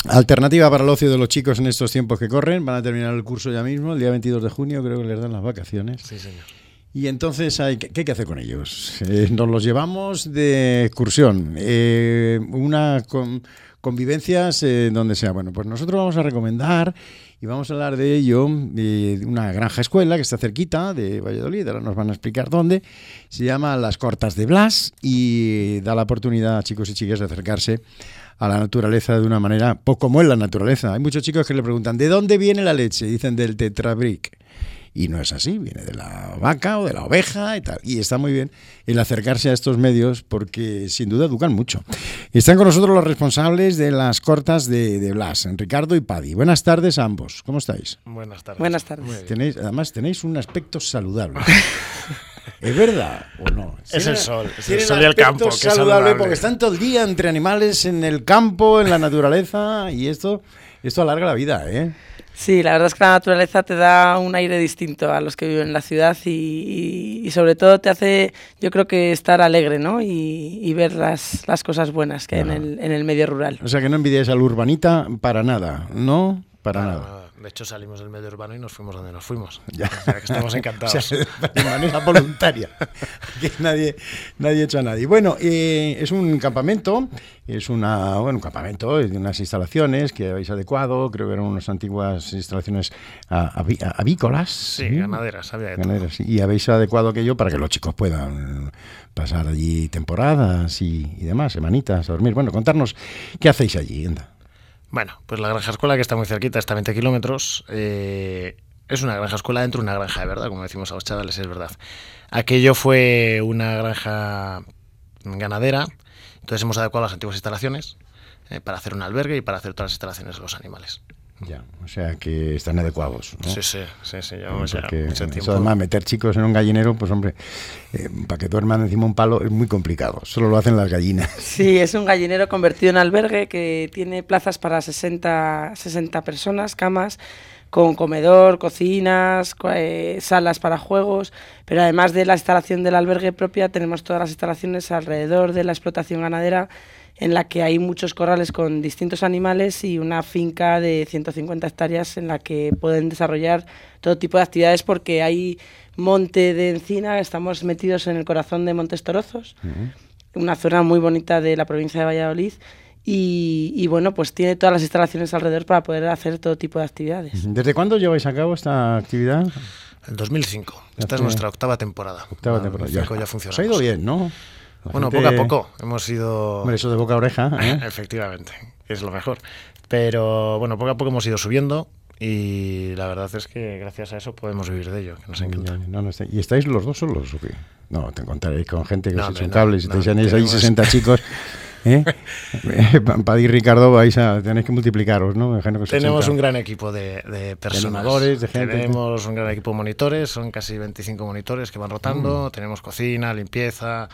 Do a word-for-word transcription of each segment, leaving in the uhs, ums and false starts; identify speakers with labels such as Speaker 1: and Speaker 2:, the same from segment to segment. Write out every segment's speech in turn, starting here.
Speaker 1: Alternativa para el ocio de los chicos en estos tiempos que corren. Van a terminar el curso ya mismo, el día veintidós de junio, creo que les dan las vacaciones.
Speaker 2: Sí, señor.
Speaker 1: Y entonces, hay, ¿qué hay que hacer con ellos? Eh, nos los llevamos de excursión, eh, una con, convivencias eh, donde sea. Bueno, pues nosotros vamos a recomendar y vamos a hablar de ello, de una granja escuela que está cerquita de Valladolid, ahora nos van a explicar dónde. Se llama Las Cortas de Blas y da la oportunidad a chicos y chicas de acercarse a la naturaleza de una manera, pues como es la naturaleza. Hay muchos chicos que le preguntan, ¿de dónde viene la leche? Dicen del tetrabric. Y no es así, viene de la vaca o de la oveja y tal. Y está muy bien el acercarse a estos medios porque sin duda educan mucho. Están con nosotros los responsables de Las Cortas de, de Blas, Ricardo y Paddy. Buenas tardes a ambos. ¿Cómo estáis?
Speaker 2: Buenas tardes.
Speaker 3: Buenas tardes.
Speaker 1: Tenéis, además tenéis un aspecto saludable. ¿Es verdad o no?
Speaker 2: Es el sol, es el
Speaker 1: Tienen
Speaker 2: sol y el campo. Que
Speaker 1: saludable,
Speaker 2: saludable
Speaker 1: porque están todo el día entre animales en el campo, en la naturaleza, y esto, esto alarga la vida, ¿eh?
Speaker 3: Sí, la verdad es que la naturaleza te da un aire distinto a los que viven en la ciudad y, y, y sobre todo te hace, yo creo que estar alegre, ¿no? Y, y ver las, las cosas buenas que hay en el, en el medio rural.
Speaker 1: O sea que no envidiáis al urbanita para nada, ¿no? Para, para nada. nada.
Speaker 2: De hecho, salimos del medio urbano y nos fuimos donde nos fuimos.
Speaker 1: Ya.
Speaker 2: O sea, que estamos encantados.
Speaker 1: O sea, de manera voluntaria. Que nadie, nadie echa a nadie. Bueno, eh, es un campamento, es una, bueno, un campamento de unas instalaciones que habéis adecuado, creo que eran unas antiguas instalaciones avícolas.
Speaker 2: Sí, ¿sí? Ganaderas, había de
Speaker 1: ganaderas, todo. Y habéis adecuado aquello para que los chicos puedan pasar allí temporadas y, y demás, semanitas, a dormir. Bueno, contarnos qué hacéis allí, anda.
Speaker 2: Bueno, pues la granja escuela, que está muy cerquita, está a veinte kilómetros, eh, es una granja escuela dentro de una granja de verdad, como decimos a los chavales, es verdad. Aquello fue una granja ganadera, entonces hemos adecuado las antiguas instalaciones eh, para hacer un albergue y para hacer todas las instalaciones de los animales.
Speaker 1: Ya, o sea que están adecuados, ¿no?
Speaker 2: Sí, sí, sí, sí, llevamos ya
Speaker 1: Porque
Speaker 2: mucho tiempo.
Speaker 1: Eso además, meter chicos en un gallinero, pues hombre, eh, para que duerman encima un palo es muy complicado, solo lo hacen las gallinas.
Speaker 3: Sí, es un gallinero convertido en albergue que tiene plazas para sesenta, sesenta personas, camas, con comedor, cocinas, eh, salas para juegos, pero además de la instalación del albergue propia, tenemos todas las instalaciones alrededor de la explotación ganadera, en la que hay muchos corrales con distintos animales y una finca de ciento cincuenta hectáreas en la que pueden desarrollar todo tipo de actividades porque hay monte de encina, estamos metidos en el corazón de Montes Torozos, uh-huh. una zona muy bonita de la provincia de Valladolid y, y bueno, pues tiene todas las instalaciones alrededor para poder hacer todo tipo de actividades.
Speaker 1: ¿Desde cuándo lleváis a cabo esta actividad?
Speaker 2: El dos mil cinco, esta es nuestra octava temporada.
Speaker 1: Octava temporada, ya.
Speaker 2: ya funcionamos.
Speaker 1: Os ha ido bien, ¿no? La
Speaker 2: bueno,
Speaker 1: gente...
Speaker 2: poco a poco hemos ido...
Speaker 1: Hombre, eso de boca a oreja, ¿eh?
Speaker 2: Efectivamente, es lo mejor. Pero bueno, poco a poco hemos ido subiendo y la verdad es que gracias a eso podemos vivir de ello, que nos encanta.
Speaker 1: No, no, ¿y estáis los dos solos o qué? No, te encontraréis con gente que
Speaker 2: no,
Speaker 1: os
Speaker 2: hombre,
Speaker 1: echa un
Speaker 2: no,
Speaker 1: cable, si
Speaker 2: no,
Speaker 1: tenéis
Speaker 2: no,
Speaker 1: ahí
Speaker 2: tenemos...
Speaker 1: sesenta chicos... ¿Eh? Paddy y Ricardo vais a tenéis que multiplicaros, ¿no?
Speaker 2: Tenemos ochenta. Un gran equipo de, de personas,
Speaker 1: de animadores, de gente.
Speaker 2: Tenemos un gran equipo de monitores, son casi veinticinco monitores que van rotando, mm. tenemos cocina, limpieza,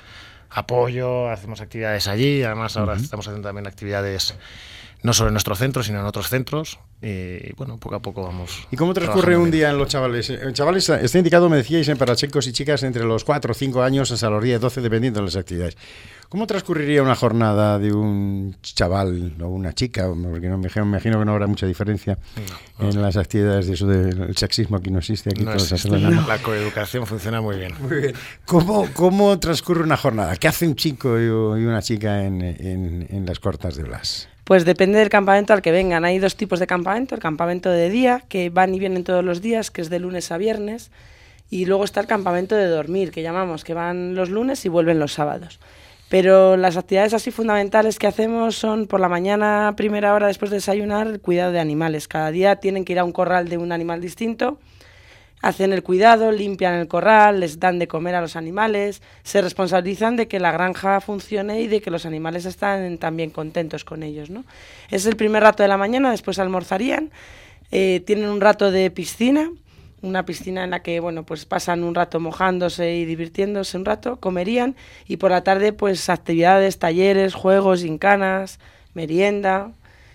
Speaker 2: apoyo, hacemos actividades allí, además ahora uh-huh. estamos haciendo también actividades no solo en nuestro centro, sino en otros centros y bueno, poco a poco vamos.
Speaker 1: ¿Y cómo transcurre un día en los chavales? En chavales está indicado, me decíais, para chicos y chicas entre los cuatro o cinco años hasta los diez, doce, dependiendo de las actividades. ¿Cómo transcurriría una jornada de un chaval o una chica? Porque no, me imagino que no habrá mucha diferencia no, no, en no. las actividades de eso del sexismo aquí no existe. Aquí
Speaker 2: no existe. La, la coeducación funciona muy bien.
Speaker 1: Muy bien. ¿Cómo, ¿Cómo transcurre una jornada? ¿Qué hace un chico y una chica en, en, en Las Cortas de Blas?
Speaker 3: Pues depende del campamento al que vengan. Hay dos tipos de campamento. El campamento de día, que van y vienen todos los días, que es de lunes a viernes. Y luego está el campamento de dormir, que llamamos, que van los lunes y vuelven los sábados. Pero las actividades así fundamentales que hacemos son por la mañana, primera hora después de desayunar, el cuidado de animales. Cada día tienen que ir a un corral de un animal distinto, hacen el cuidado, limpian el corral, les dan de comer a los animales, se responsabilizan de que la granja funcione y de que los animales están también contentos con ellos, ¿no? Es el primer rato de la mañana, después almorzarían, eh, tienen un rato de piscina, una piscina en la que, bueno, pues pasan un rato mojándose y divirtiéndose un rato, comerían y por la tarde pues actividades, talleres, juegos, gincanas, merienda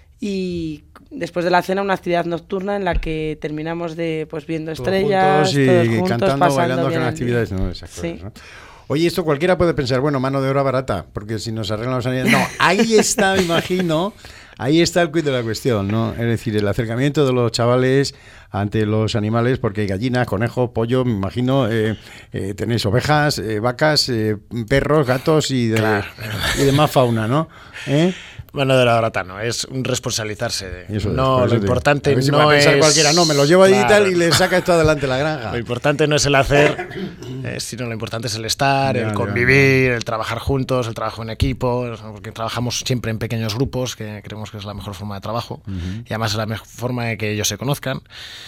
Speaker 3: y después de la cena una actividad nocturna en la que terminamos de pues viendo todos estrellas,
Speaker 1: juntos y
Speaker 3: todos juntos,
Speaker 1: cantando, bailando con actividades,
Speaker 3: no,
Speaker 1: ¿no? Sí. ¿no? Oye, esto cualquiera puede pensar, bueno, mano de obra barata, porque si nos arreglan los animales... No, ahí está, me imagino... ahí está el quid de la cuestión, ¿no? Es decir, el acercamiento de los chavales ante los animales, porque hay gallinas, conejos, pollo, me imagino, eh, eh, tenéis ovejas, eh, vacas, eh, perros, gatos y, de,
Speaker 2: claro.
Speaker 1: y demás fauna, ¿no? ¿Eh?
Speaker 2: Bueno, de la grata no, es un responsabilizarse. De,
Speaker 1: Eso
Speaker 2: no,
Speaker 1: es,
Speaker 2: lo importante
Speaker 1: si
Speaker 2: no es...
Speaker 1: pensar cualquiera, no, me lo llevo allí y
Speaker 2: claro.
Speaker 1: tal y le saca esto adelante la granja.
Speaker 2: Lo importante no es el hacer, eh, sino lo importante es el estar,
Speaker 1: Ya,
Speaker 2: el
Speaker 1: ya,
Speaker 2: convivir, el trabajar juntos, el trabajo en equipo, porque trabajamos siempre en pequeños grupos, que creemos que es la mejor forma de trabajo, uh-huh. y además es la mejor forma de que ellos se conozcan.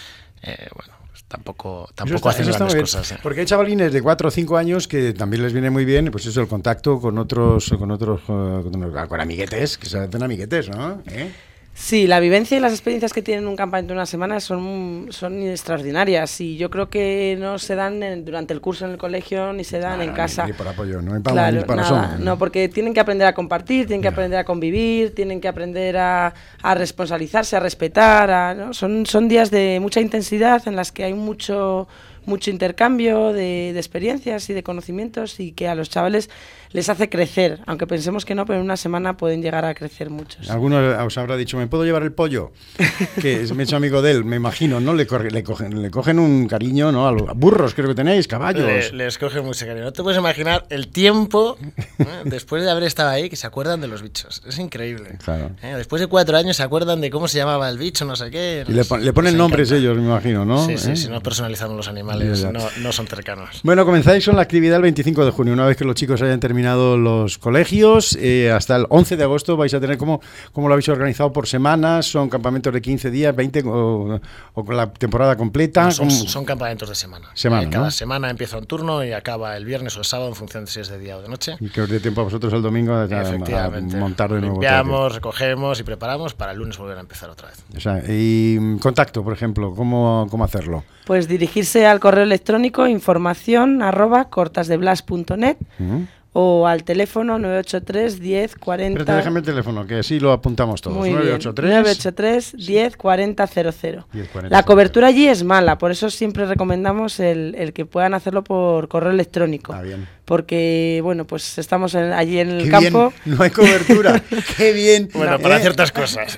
Speaker 2: Eh, bueno, pues tampoco, tampoco hacen grandes cosas. ¿eh?
Speaker 1: Porque hay chavalines de cuatro o cinco años que también les viene muy bien, pues eso, el contacto con otros, con otros, con, con amiguetes, que se hacen amiguetes, ¿no? ¿Eh?
Speaker 3: Sí, la vivencia y las experiencias que tienen un campamento de una semana son, son extraordinarias y yo creo que no se dan en, durante el curso en el colegio ni se dan
Speaker 1: claro,
Speaker 3: en casa.
Speaker 1: Ni, ni por apoyo, no hay para,
Speaker 3: claro,
Speaker 1: ni para
Speaker 3: nada,
Speaker 1: sombra, ¿no?
Speaker 3: no, porque tienen que aprender a compartir, tienen que aprender a convivir, tienen que aprender a, a responsabilizarse, a respetar. A, ¿no? son, son días de mucha intensidad en las que hay mucho... mucho intercambio de, de experiencias y de conocimientos y que a los chavales les hace crecer, aunque pensemos que no, pero en una semana pueden llegar a crecer muchos.
Speaker 1: Algunos os habrá dicho, ¿me puedo llevar el pollo? Que me he hecho amigo de él, me imagino, ¿no? Le, corre, le, cogen, le cogen un cariño, ¿no? A los burros, creo que tenéis, caballos.
Speaker 2: Le, les cogen mucho cariño. No te puedes imaginar el tiempo, ¿eh? después de haber estado ahí, que se acuerdan de los bichos. Es increíble.
Speaker 1: Claro.
Speaker 2: ¿Eh? Después de cuatro años se acuerdan de cómo se llamaba el bicho, no sé qué.
Speaker 1: Y le, pon, le ponen nombres ellos, me imagino, ¿no?
Speaker 2: Sí, sí,
Speaker 1: ¿Eh?
Speaker 2: si no personalizamos los animales, no, no son cercanos.
Speaker 1: Bueno, comenzáis con la actividad el veinticinco de junio, una vez que los chicos hayan terminado los colegios, eh, hasta el once de agosto vais a tener, ¿cómo, cómo lo habéis organizado por semanas? ¿Son campamentos de quince días, veinte o, o con la temporada completa?
Speaker 2: No, son, son campamentos de semana.
Speaker 1: semana
Speaker 2: eh, cada
Speaker 1: ¿no?
Speaker 2: semana empieza un turno y acaba el viernes o el sábado en función de si es de día o de noche.
Speaker 1: Y que os dé tiempo a vosotros el domingo a,
Speaker 2: Efectivamente.
Speaker 1: a montar de nuevo.
Speaker 2: Limpiamos, recogemos y preparamos para el lunes volver a empezar otra vez.
Speaker 1: O sea, y contacto, por ejemplo, ¿cómo, cómo hacerlo?
Speaker 3: Pues dirigirse al correo electrónico información arroba cortasdeblas punto net uh-huh. o al teléfono nueve ocho tres, diez, cuarenta...
Speaker 1: Pero déjame el teléfono, que así lo apuntamos todos.
Speaker 3: Muy
Speaker 1: nueve ocho tres,
Speaker 3: nueve ocho tres, diez, cuarenta, cero cero.
Speaker 1: diez, cuarenta,
Speaker 3: La cobertura allí es mala, por eso siempre recomendamos el, el que puedan hacerlo por correo electrónico.
Speaker 1: Ah, bien.
Speaker 3: Porque, bueno, pues estamos en, allí en el
Speaker 1: Qué
Speaker 3: campo.
Speaker 1: Bien. No hay cobertura. ¡Qué bien!
Speaker 2: Bueno,
Speaker 1: ¿Eh?
Speaker 2: para ciertas cosas.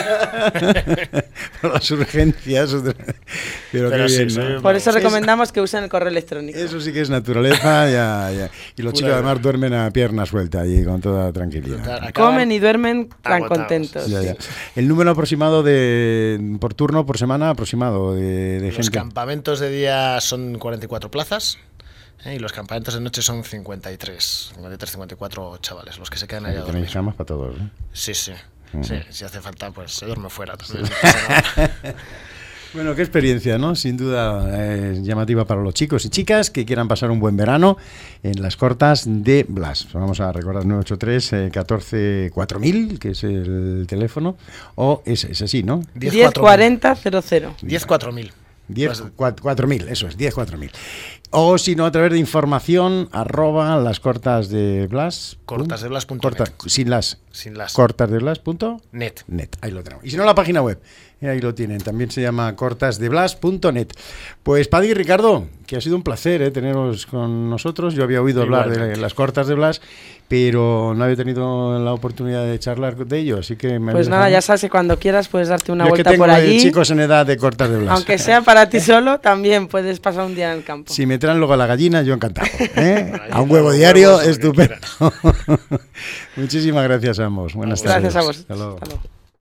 Speaker 1: Para las urgencias. Pero, Pero qué bien, sí, ¿no?
Speaker 3: Por eso recomendamos que usen el correo electrónico.
Speaker 1: Eso sí que es naturaleza. ya, ya. Y los Pura chicos además duermen a pierna suelta allí con toda tranquilidad.
Speaker 3: Comen y duermen tan agotados. Contentos.
Speaker 1: Ya, ya. El número aproximado de por turno, por semana, aproximado de, de
Speaker 2: Los
Speaker 1: gente.
Speaker 2: Los campamentos de día son cuarenta y cuatro plazas. ¿Eh? Y los campamentos de noche son cincuenta y tres, cincuenta y cuatro chavales, los que se quedan allá a dormir.
Speaker 1: Tenéis camas para todos, ¿eh?
Speaker 2: Sí, sí. Uh-huh. Sí, si hace falta, pues se duerme fuera también.
Speaker 1: Sí. Bueno, qué experiencia, ¿no? Sin duda eh, llamativa para los chicos y chicas que quieran pasar un buen verano en las Cortas de Blas. Vamos a recordar nueve ocho tres, catorce, cuatro mil, que es el teléfono, o es, es así, ¿no?
Speaker 3: diez, cuarenta, cero cero.
Speaker 2: diez, cuatro mil.
Speaker 1: diez, cuatro mil, eso es, diez, cuatro mil. O si no, a través de información arroba las cortas de Blas.
Speaker 2: Cortasdeblas punto net.
Speaker 1: Sin las.
Speaker 2: Sin las.
Speaker 1: Cortasdeblas punto
Speaker 2: net.
Speaker 1: net. Ahí lo tenemos. Y si no, la página web. Ahí lo tienen. También se llama cortasdeblas punto net. Pues Paddy y Ricardo, que ha sido un placer ¿eh? teneros con nosotros. Yo había oído hablar de las Cortas de Blas, pero no había tenido la oportunidad de charlar de ello, así que me
Speaker 3: pues nada, ya sabes que cuando quieras puedes darte una
Speaker 1: Yo
Speaker 3: vuelta
Speaker 1: que tengo
Speaker 3: por allí.
Speaker 1: Chicos en edad de Cortas de Blas.
Speaker 3: Aunque sea para ti solo, también puedes pasar un día en el campo.
Speaker 1: Si me traen luego a la gallina, yo encantado. ¿eh? A un huevo diario, estupendo. Muchísimas gracias a ambos. Buenas tardes.
Speaker 3: Gracias a vos.
Speaker 1: Hasta luego. Hasta luego.